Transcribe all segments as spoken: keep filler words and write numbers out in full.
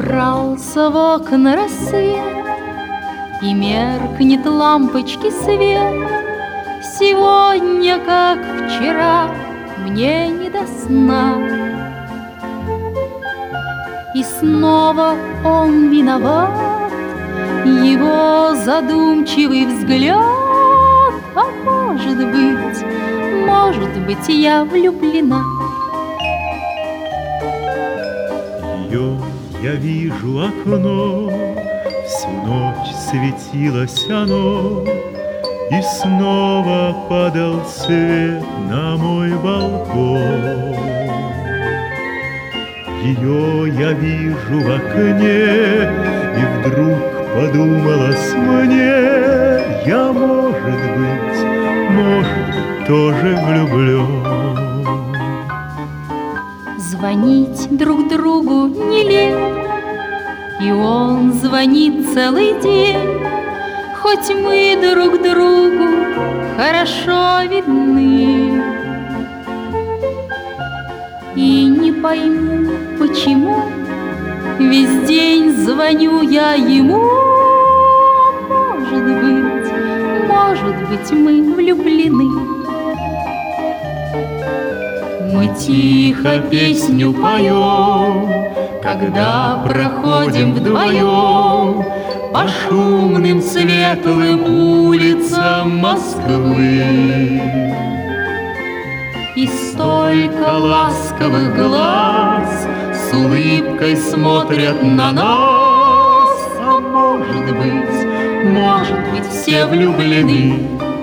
Закрался в окна рассвет, и меркнет лампочки свет. Сегодня, как вчера, мне не до сна. И снова он виноват, его задумчивый взгляд. А может быть, может быть, я влюблена. Ее я вижу окно, всю ночь светилось оно, и снова падал свет на мой балкон. Ее я вижу в окне, и вдруг подумалось мне, я, может быть, может быть, тоже влюблен. Звонить друг другу не лень, и он звонит целый день. Хоть мы друг другу хорошо видны, и не пойму, почему весь день звоню я ему. Может быть, может быть, мы влюблены. Мы тихо песню поем, когда проходим вдвоем по шумным светлым улицам Москвы. И столько ласковых глаз с улыбкой смотрят на нас. А может быть, может быть, все влюблены.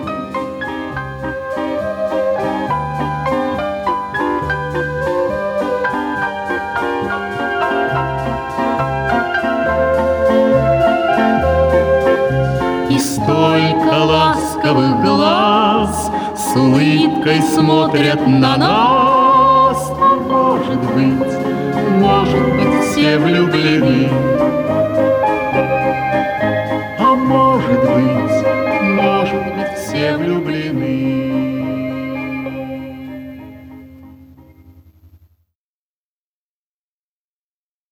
И столько ласковых глаз с улыбкой смотрят на нас. А может быть, может быть, все влюблены. А может быть, может быть, все влюблены.